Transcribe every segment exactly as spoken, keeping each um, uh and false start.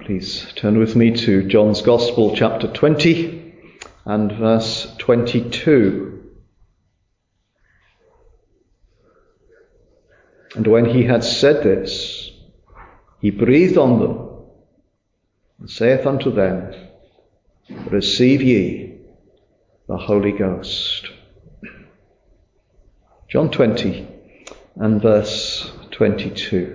Please turn with me to John's Gospel, chapter twenty and verse twenty-two. And when he had said this, he breathed on them and saith unto them, Receive ye the Holy Ghost. John twenty and verse twenty-two.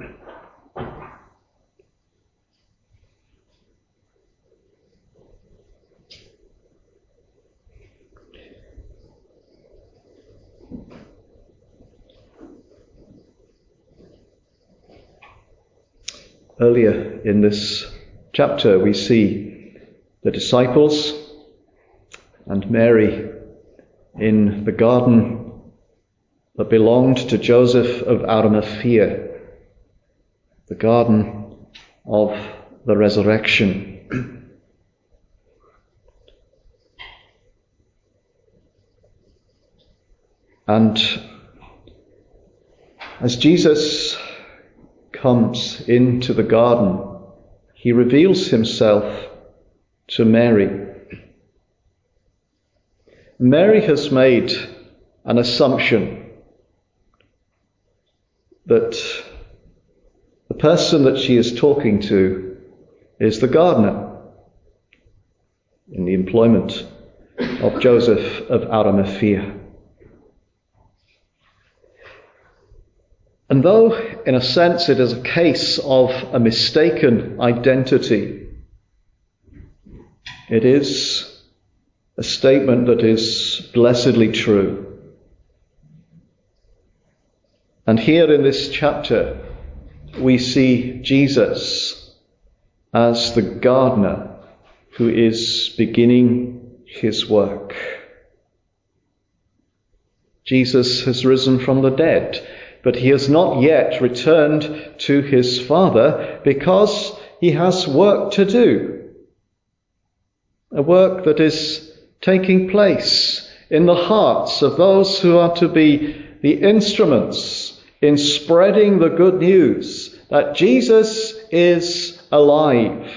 Earlier in this chapter, we see the disciples and Mary in the garden that belonged to Joseph of Arimathea, the garden of the resurrection. And as Jesus comes into the garden, he reveals himself to Mary. Mary has made an assumption that the person that she is talking to is the gardener in the employment of Joseph of Arimathea. And though, in a sense, it is a case of a mistaken identity, it is a statement that is blessedly true. And here in this chapter, we see Jesus as the gardener who is beginning his work. Jesus has risen from the dead, but he has not yet returned to his Father because he has work to do. A work that is taking place in the hearts of those who are to be the instruments in spreading the good news that Jesus is alive.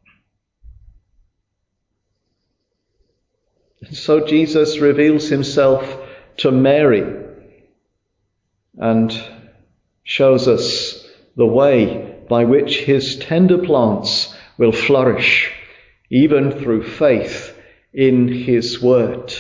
And so Jesus reveals himself to Mary and shows us the way by which his tender plants will flourish, even through faith in his word.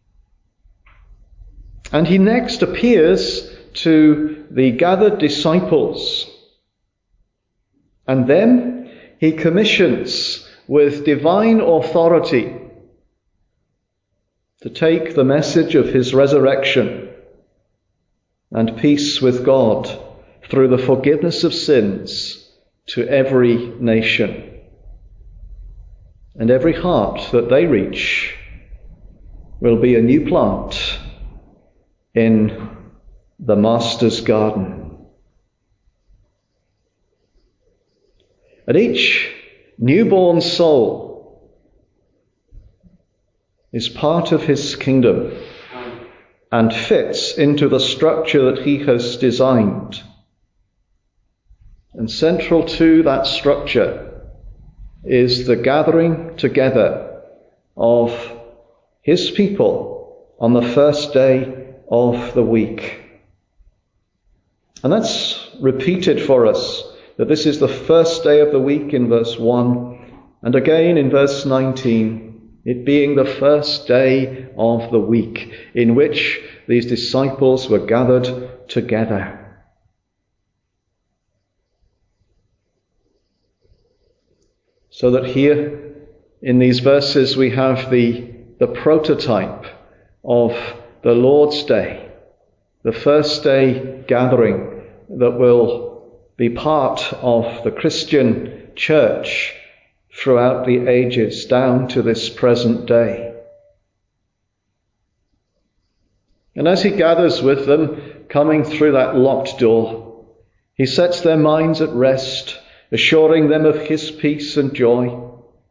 And he next appears to the gathered disciples, and then he commissions with divine authority to take the message of his resurrection and peace with God through the forgiveness of sins to every nation. And every heart that they reach will be a new plant in the Master's garden. And each newborn soul is part of his kingdom and fits into the structure that he has designed. And central to that structure is the gathering together of his people on the first day of the week. And that's repeated for us, that this is the first day of the week in verse one, and again in verse nineteen, it being the first day of the week in which these disciples were gathered together. So that here in these verses we have the, the prototype of the Lord's Day, the first day gathering that will be part of the Christian church throughout the ages down to this present day. And as he gathers with them, coming through that locked door, he sets their minds at rest, assuring them of his peace and joy.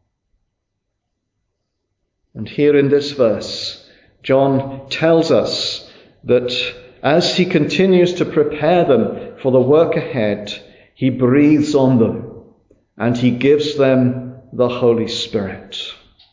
And here in this verse, John tells us that as he continues to prepare them for the work ahead, he breathes on them and he gives them the Holy Spirit.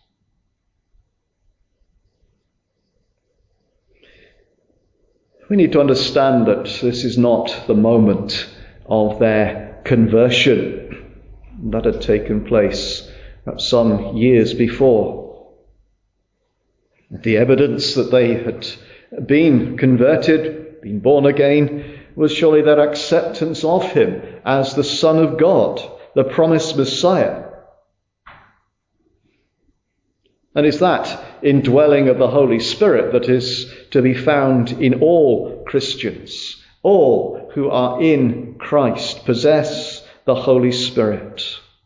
We need to understand that this is not the moment of their conversion that had taken place some years before. The evidence that they had been converted, been born again, was surely their acceptance of him as the Son of God, the promised Messiah. And it's that indwelling of the Holy Spirit that is to be found in all Christians. All who are in Christ possess the Holy Spirit.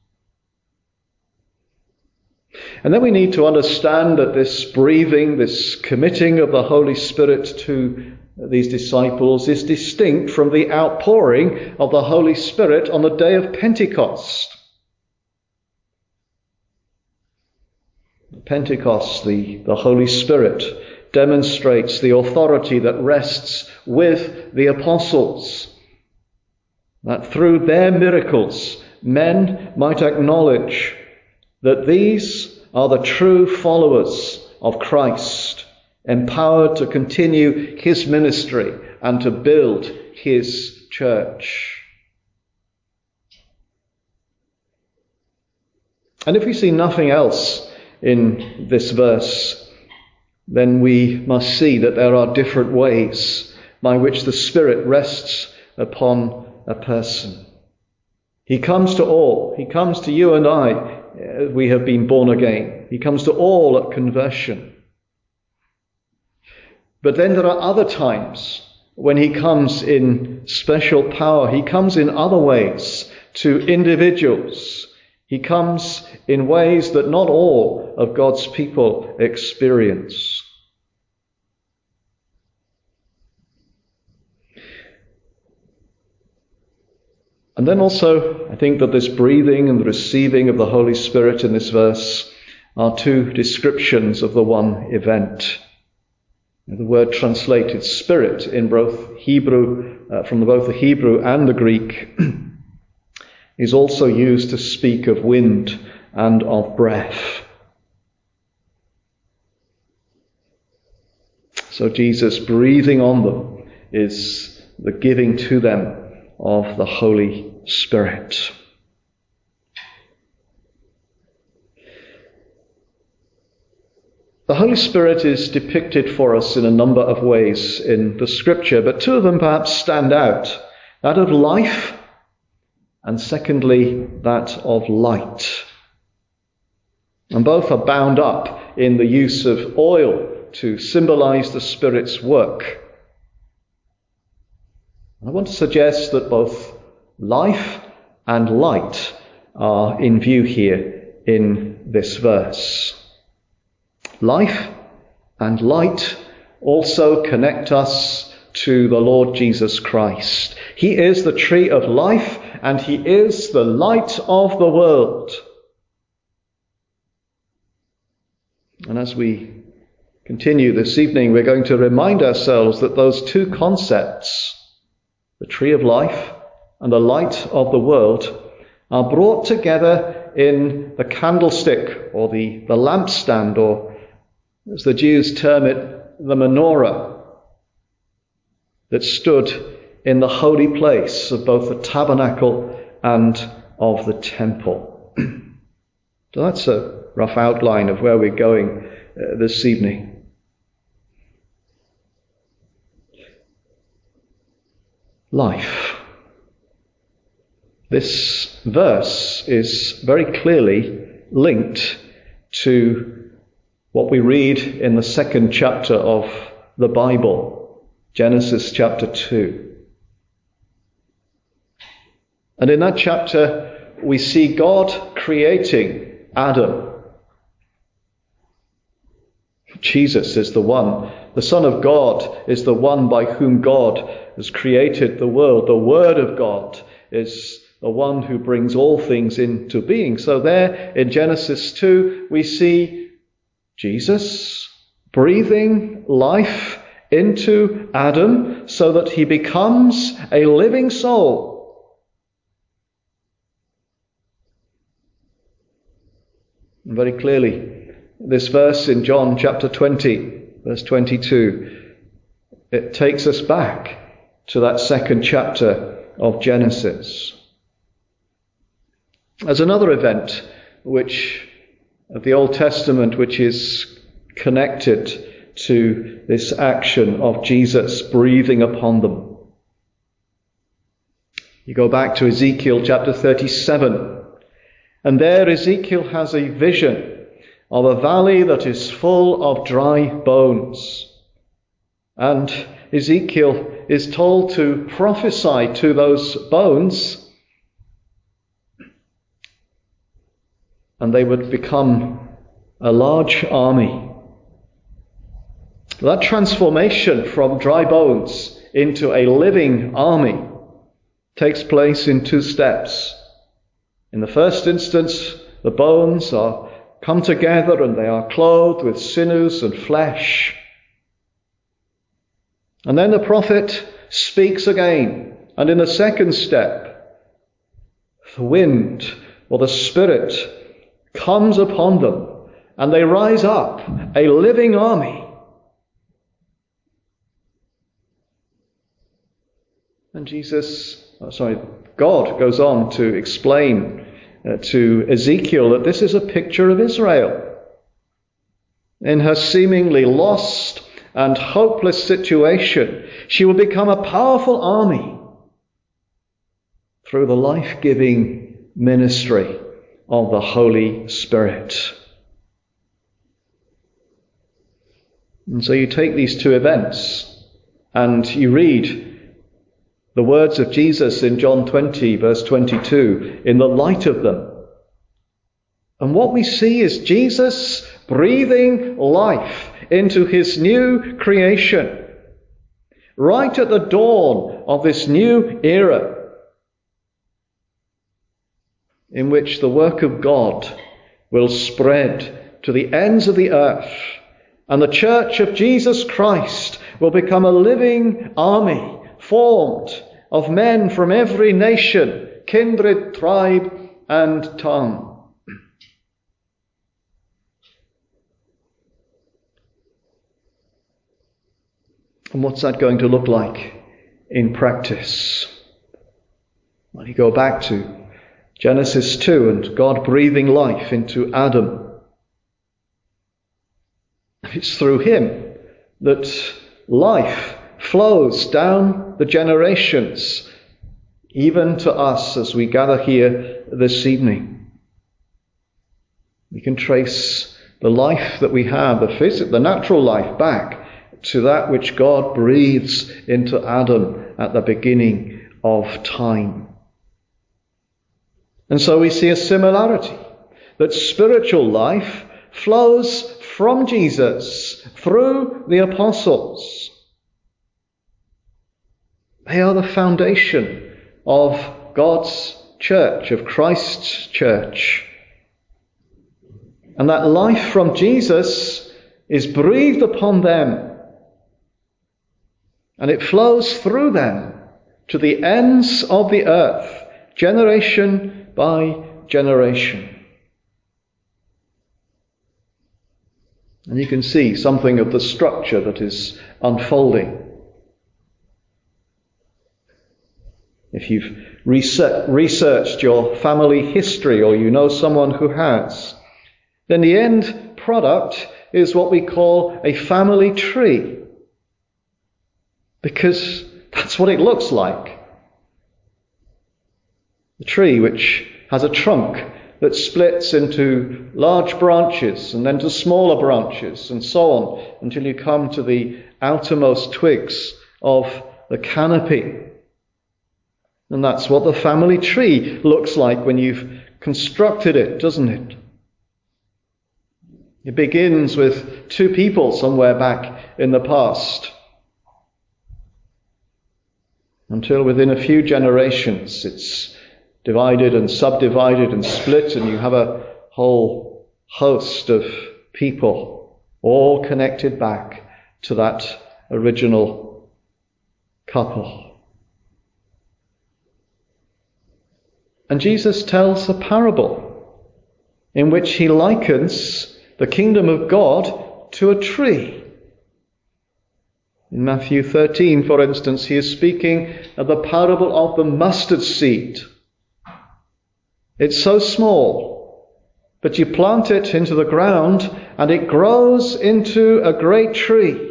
And then we need to understand that this breathing, this committing of the Holy Spirit to these disciples is distinct from the outpouring of the Holy Spirit on the day of Pentecost. Pentecost, the, the Holy Spirit demonstrates the authority that rests with the apostles, that through their miracles men might acknowledge that these are the true followers of Christ, empowered to continue his ministry and to build his church. And if we see nothing else in this verse, then we must see that there are different ways by which the Spirit rests upon a person. He comes to all. He comes to you and I. We have been born again. He comes to all at conversion. But then there are other times when he comes in special power. He comes in other ways to individuals. He comes in ways that not all of God's people experience. And then also, I think that this breathing and the receiving of the Holy Spirit in this verse are two descriptions of the one event. The word translated Spirit in both Hebrew, uh, from both the Hebrew and the Greek, is also used to speak of wind and of breath. So Jesus breathing on them is the giving to them of the Holy Spirit. The Holy Spirit is depicted for us in a number of ways in the Scripture, but two of them perhaps stand out. That of life, and secondly, that of light. And both are bound up in the use of oil to symbolize the Spirit's work. I want to suggest that both life and light are in view here in this verse. Life and light also connect us to the Lord Jesus Christ. He is the tree of life, and he is the light of the world. And as we continue this evening, we're going to remind ourselves that those two concepts, the tree of life and the light of the world, are brought together in the candlestick, or the, the lampstand, or as the Jews term it, the menorah, that stood in the holy place of both the tabernacle and of the temple. So that's a rough outline of where we're going uh, this evening. Life. This verse is very clearly linked to what we read in the second chapter of the Bible, Genesis chapter two. And in that chapter, we see God creating Adam. Jesus is the one. The Son of God is the one by whom God has created the world. The Word of God is the one who brings all things into being. So there in Genesis two, we see Jesus breathing life into Adam so that he becomes a living soul. And very clearly, this verse in John chapter twenty, verse twenty-two, it takes us back to that second chapter of Genesis. There's another event which of the Old Testament which is connected to this action of Jesus breathing upon them. You go back to Ezekiel chapter thirty-seven, and there Ezekiel has a vision of a valley that is full of dry bones. And Ezekiel is told to prophesy to those bones, and they would become a large army. That transformation from dry bones into a living army takes place in two steps. In the first instance, the bones are come together and they are clothed with sinews and flesh. And then the prophet speaks again, and in the second step, the wind or the Spirit comes upon them, and they rise up, a living army. And Jesus, oh, sorry, God goes on to explain uh, to Ezekiel that this is a picture of Israel. In her seemingly lost and hopeless situation, she will become a powerful army through the life-giving ministry of the Holy Spirit. And so you take these two events and you read the words of Jesus in John twenty, verse twenty-two, in the light of them. And what we see is Jesus breathing life into his new creation, right at the dawn of this new era, in which the work of God will spread to the ends of the earth, and the church of Jesus Christ will become a living army formed of men from every nation, kindred, tribe, and tongue. And what's that going to look like in practice? Well, you go back to Genesis two and God breathing life into Adam. It's through him that life flows down the generations, even to us as we gather here this evening. We can trace the life that we have, the physical, the natural life, back to that which God breathes into Adam at the beginning of time. And so we see a similarity, that spiritual life flows from Jesus through the apostles. They are the foundation of God's church, of Christ's church. And that life from Jesus is breathed upon them, and it flows through them to the ends of the earth, generation by generation. And you can see something of the structure that is unfolding. If you've researched your family history, or you know someone who has, then the end product is what we call a family tree. Because that's what it looks like. A tree which has a trunk that splits into large branches and then to smaller branches and so on until you come to the outermost twigs of the canopy. And that's what the family tree looks like when you've constructed it, doesn't it? It begins with two people somewhere back in the past, until within a few generations it's divided and subdivided and split, and you have a whole host of people all connected back to that original couple. And Jesus tells a parable in which he likens the kingdom of God to a tree. In Matthew thirteen, for instance, he is speaking of the parable of the mustard seed. It's so small, but you plant it into the ground and it grows into a great tree.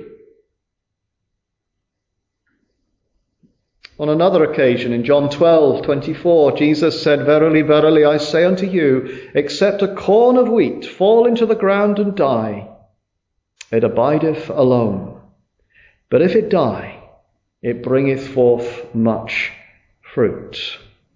On another occasion, in John twelve twenty-four, Jesus said, "Verily, verily, I say unto you, except a corn of wheat fall into the ground and die, it abideth alone. But if it die, it bringeth forth much fruit."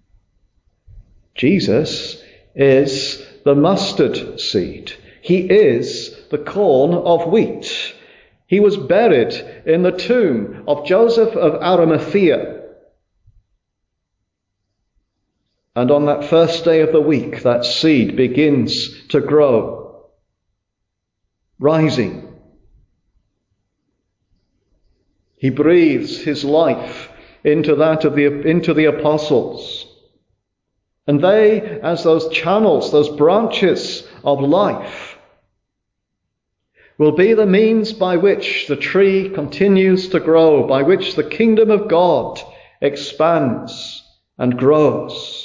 Jesus is the mustard seed. He is the corn of wheat. He was buried in the tomb of Joseph of Arimathea. And on that first day of the week, that seed begins to grow, rising. He breathes his life into that of the, into the apostles. And they, as those channels, those branches of life, will be the means by which the tree continues to grow, by which the kingdom of God expands and grows.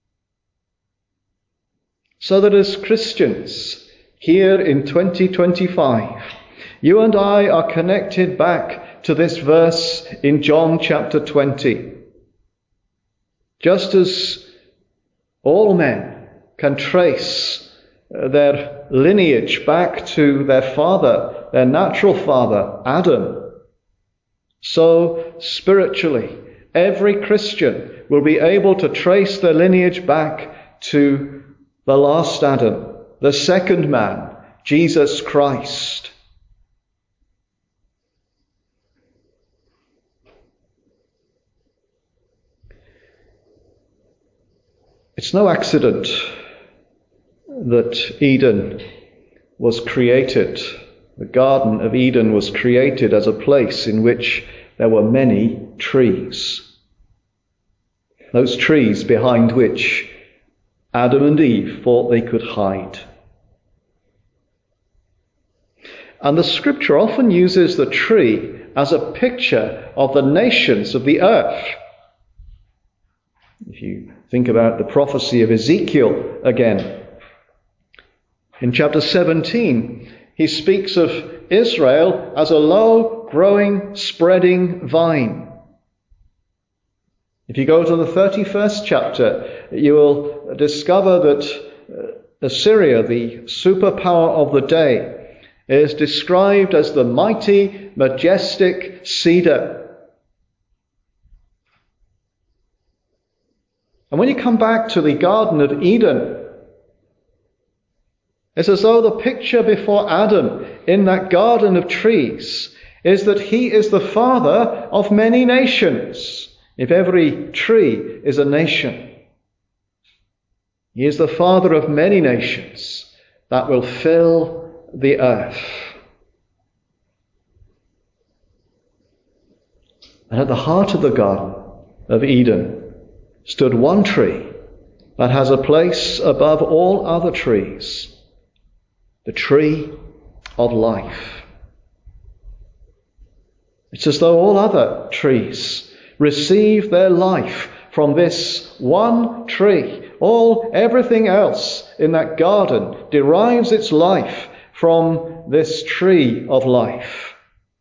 So that as Christians, here in twenty twenty-five, you and I are connected back to this verse in John chapter twenty. Just as all men can trace their lineage back to their father, their natural father, Adam, so spiritually, every Christian will be able to trace their lineage back to the last Adam, the second man, Jesus Christ. It's no accident that Eden was created, the Garden of Eden was created as a place in which there were many trees. Those trees behind which Adam and Eve thought they could hide. And the scripture often uses the tree as a picture of the nations of the earth. If you think about the prophecy of Ezekiel again, in chapter seventeen, he speaks of Israel as a low, growing, spreading vine. If you go to the thirty-first chapter, you will discover that Assyria, the superpower of the day, is described as the mighty, majestic cedar. And when you come back to the Garden of Eden, it's as though the picture before Adam in that garden of trees is that he is the father of many nations. If every tree is a nation, he is the father of many nations that will fill the earth. And at the heart of the Garden of Eden stood one tree that has a place above all other trees, the tree of life. It's as though all other trees receive their life from this one tree. All, everything else in that garden derives its life from this tree of life.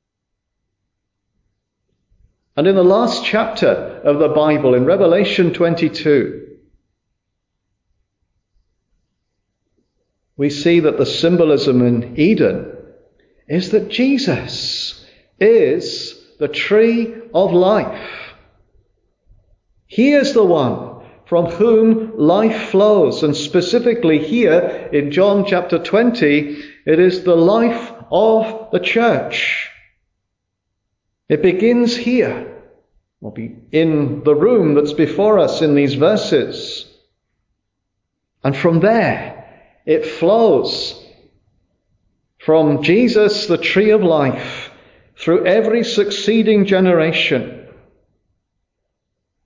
And in the last chapter of the Bible, in Revelation twenty-two, we see that the symbolism in Eden is that Jesus is the tree of life. He is the one from whom life flows. And specifically here in John chapter twenty, it is the life of the church. It begins here, or be in the room that's before us in these verses. And from there, it flows from Jesus, the tree of life, through every succeeding generation.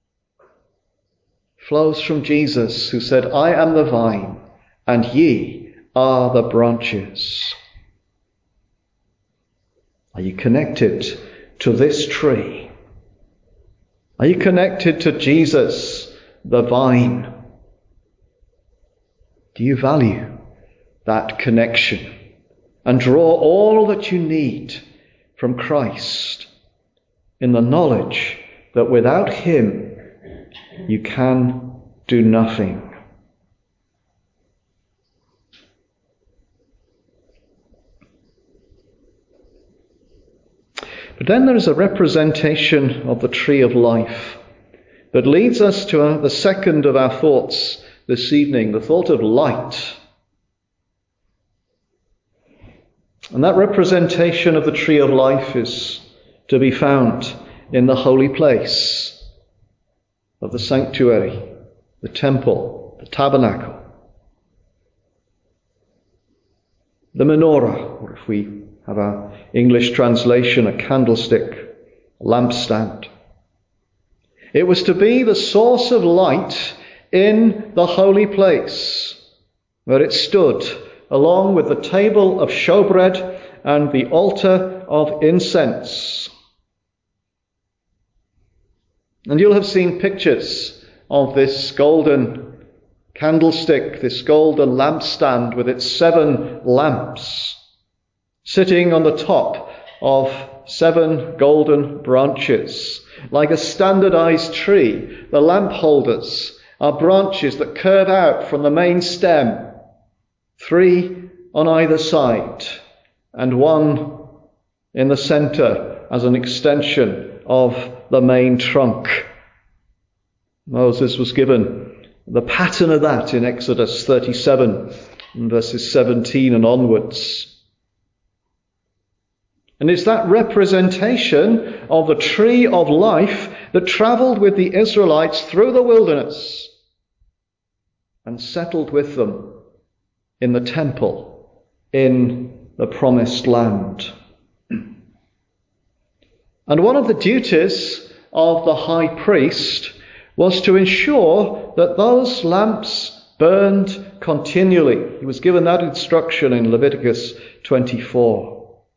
Flows from Jesus, who said, "I am the vine, and ye are the branches. Are you connected to this tree? Are you connected to Jesus, the vine? Do you value that connection and draw all that you need from Christ in the knowledge that without him you can do nothing? But then there is a representation of the tree of life that leads us to uh, the second of our thoughts this evening, the thought of light. And that representation of the tree of life is to be found in the holy place of the sanctuary, the temple, the tabernacle, the menorah, or if we have our English translation, a candlestick, a lampstand. It was to be the source of light in the holy place, where it stood along with the table of showbread and the altar of incense. And you'll have seen pictures of this golden candlestick, this golden lampstand with its seven lamps, sitting on the top of seven golden branches. Like a standardized tree, the lamp holders are branches that curve out from the main stem, three on either side, and one in the center as an extension of the main trunk. Moses was given the pattern of that in Exodus thirty-seven, verses seventeen and onwards. And it's that representation of the tree of life that travelled with the Israelites through the wilderness and settled with them in the temple in the promised land. And one of the duties of the high priest was to ensure that those lamps burned continually. He was given that instruction in Leviticus twenty-four.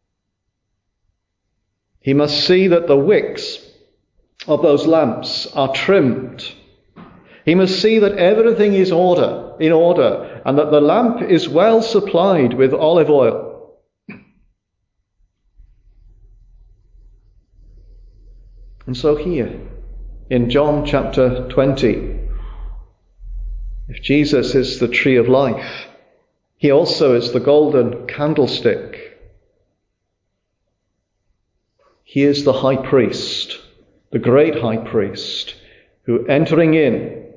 He must see that the wicks of those lamps are trimmed. He must see that everything is order, in order, and that the lamp is well supplied with olive oil. And so here, in John chapter twenty, if Jesus is the tree of life, he also is the golden candlestick. He is the high priest, the great high priest, who entering in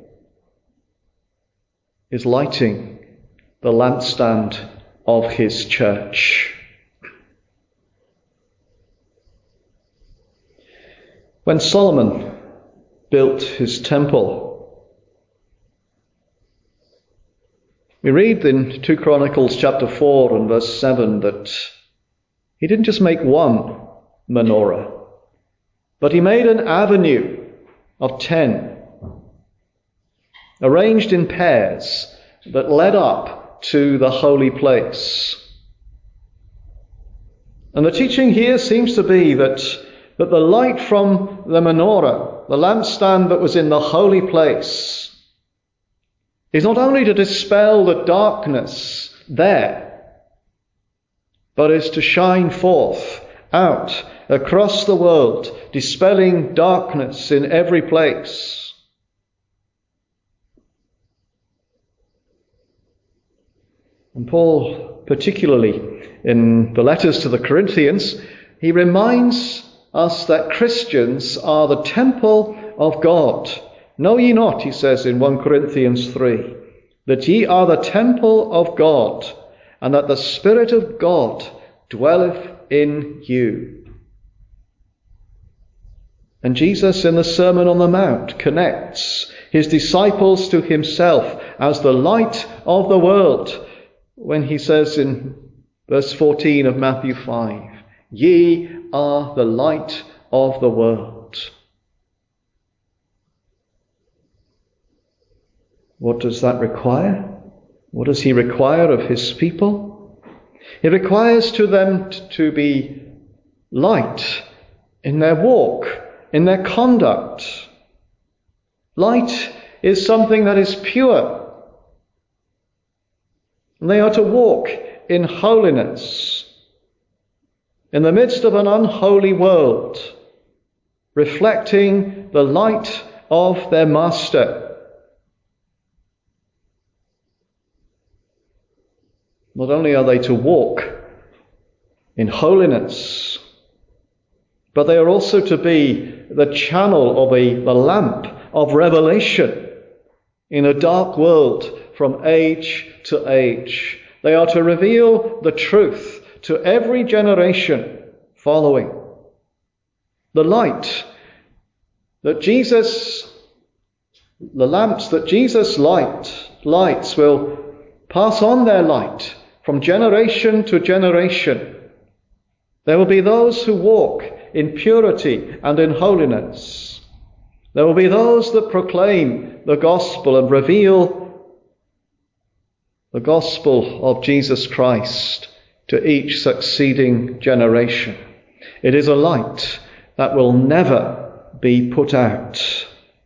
is lighting the lampstand of his church. When Solomon built his temple, we read in Second Chronicles chapter four and verse seven that he didn't just make one menorah, but he made an avenue of ten, arranged in pairs, that led up to the holy place. And the teaching here seems to be that, that the light from the menorah, the lampstand that was in the holy place, is not only to dispel the darkness there, but is to shine forth out across the world, dispelling darkness in every place. And Paul, particularly in the letters to the Corinthians, he reminds us that Christians are the temple of God. Know ye not, he says in First Corinthians three, that ye are the temple of God, and that the Spirit of God dwelleth in you. And Jesus in the Sermon on the Mount connects his disciples to himself as the light of the world when he says in verse fourteen of Matthew five, ye are the light of the world. What does that require? What does he require of his people? He requires to them t- to be light in their walk, in their conduct. Light is something that is pure. And they are to walk in holiness in the midst of an unholy world, reflecting the light of their Master. Not only are they to walk in holiness, but they are also to be the channel or the, the lamp of revelation in a dark world from age to age. They are to reveal the truth to every generation following. The light that Jesus, the lamps that Jesus light, lights will pass on their light from generation to generation. There will be those who walk in purity and in holiness. There will be those that proclaim the gospel and reveal the gospel of Jesus Christ to each succeeding generation. It is a light that will never be put out.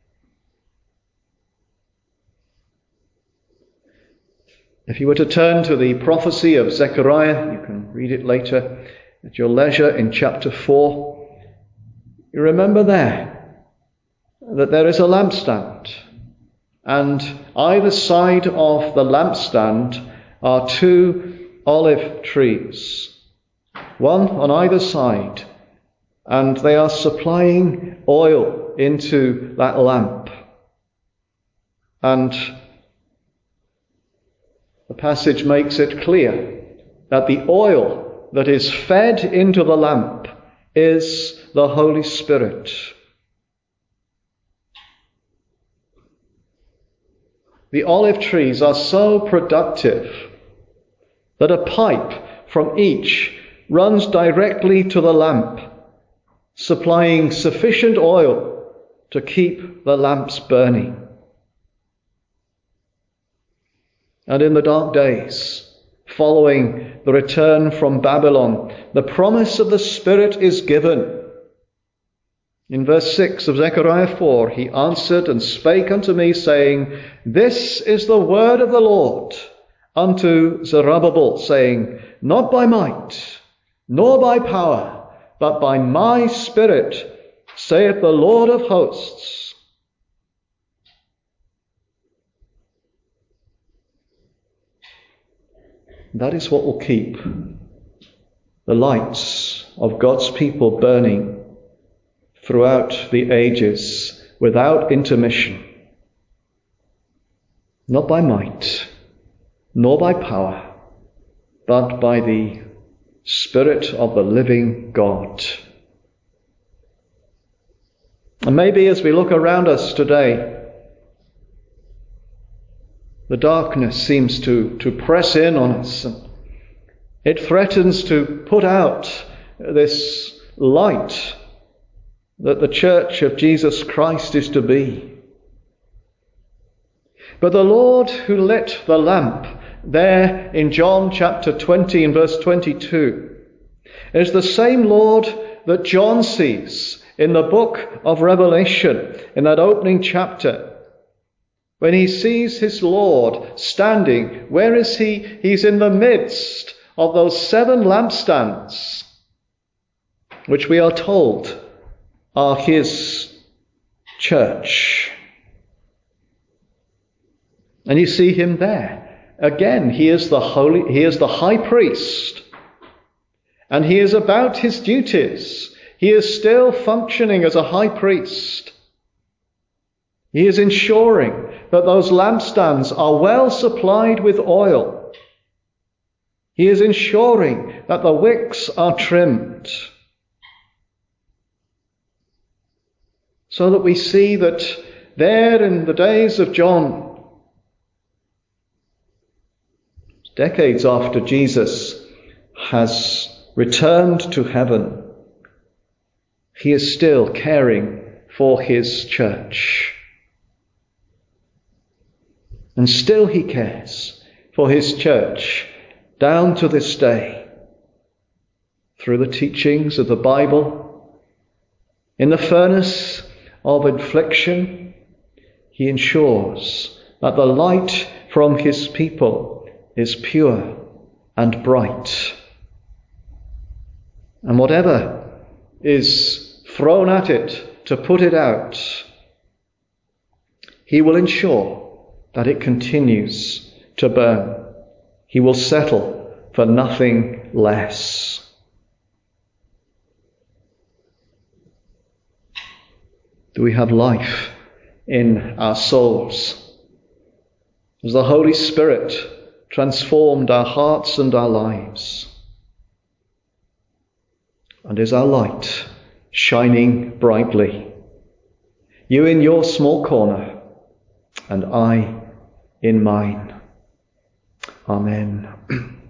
If you were to turn to the prophecy of Zechariah, you can read it later at your leisure in chapter four. You remember there that there is a lampstand, and either side of the lampstand are two olive trees, one on either side, and they are supplying oil into that lamp. And the passage makes it clear that the oil that is fed into the lamp is the Holy Spirit. The olive trees are so productive that a pipe from each runs directly to the lamp, supplying sufficient oil to keep the lamps burning. And in the dark days, following the return from Babylon, the promise of the Spirit is given. In verse six of Zechariah four, he answered and spake unto me, saying, This is the word of the Lord unto Zerubbabel, saying, Not by might, nor by power, but by my Spirit, saith the Lord of hosts. That is what will keep the lights of God's people burning throughout the ages without intermission. Not by might, nor by power, but by the Spirit of the living God. And maybe as we look around us today, the darkness seems to, to press in on us, and it threatens to put out this light that the church of Jesus Christ is to be. But the Lord who lit the lamp there in John chapter twenty and verse twenty-two is the same Lord that John sees in the book of Revelation, in that opening chapter. When he sees his Lord standing, where is he? He's in the midst of those seven lampstands, which we are told are his church. And you see him there. Again, he is the holy, he is the high priest. And he is about his duties. He is still functioning as a high priest. He is ensuring that those lampstands are well supplied with oil. He is ensuring that the wicks are trimmed. So that we see that there in the days of John, decades after Jesus has returned to heaven, he is still caring for his church. And still he cares for his church down to this day, through the teachings of the Bible, in the furnace of affliction, he ensures that the light from his people is pure and bright. And whatever is thrown at it to put it out, he will ensure that it continues to burn. He will settle for nothing less. Do we have life in our souls? Has the Holy Spirit transformed our hearts and our lives? And is our light shining brightly? You in your small corner, and I in mine. Amen.